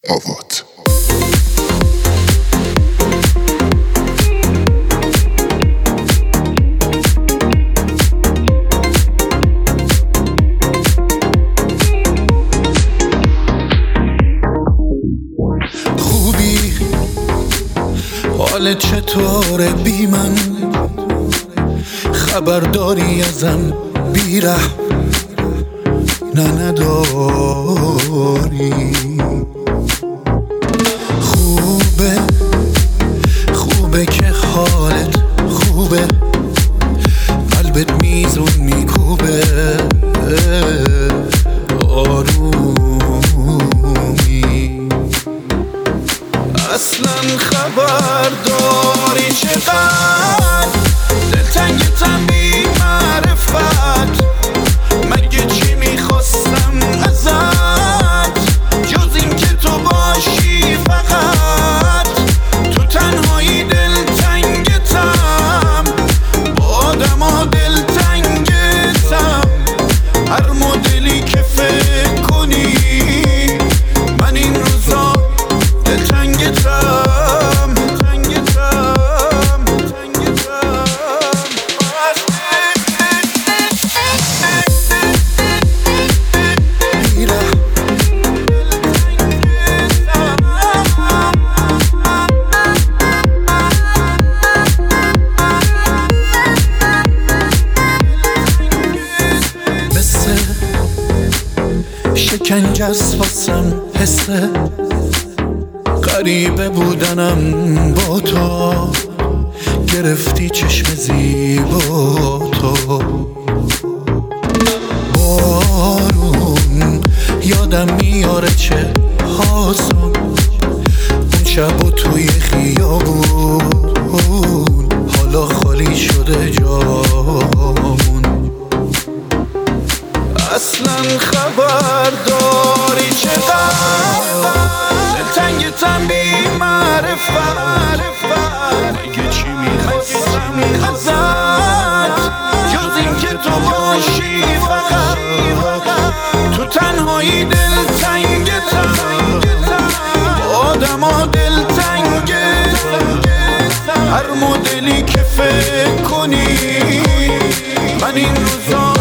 آوات. خوبی حالت چطوره بی من؟ خبرداری ازم بیره نه نداری. خوبه که حالت خوبه، قلبت میزون میکوبه آرومی. اصلا خبرداری چقدر دلتنگتم بی معرفت؟ مگه چی میخواستم ازت جز این که تو باشی فقط؟ تو تنهایی دلتنگتم، با آدما دلتنگتم، هر مدلی که فکر کنی من این روزا دلتنگتم. شکنجه است واسم حسه غریبه بودنم با تو، گرفتی چشم زیبا تو. بارون یادم میاره چه هاسم اون شب و توی خیابون، حالا خالی شده جامون. اصلا خبرداری چقدر دلتنگتم بی معرفت؟ مگه چی میخواستم ازت جز این که تو باشی فقط؟ تو تنهایی دلتنگتم، با آدما دلتنگتم، هر مدلی که فکر کنی من این روزا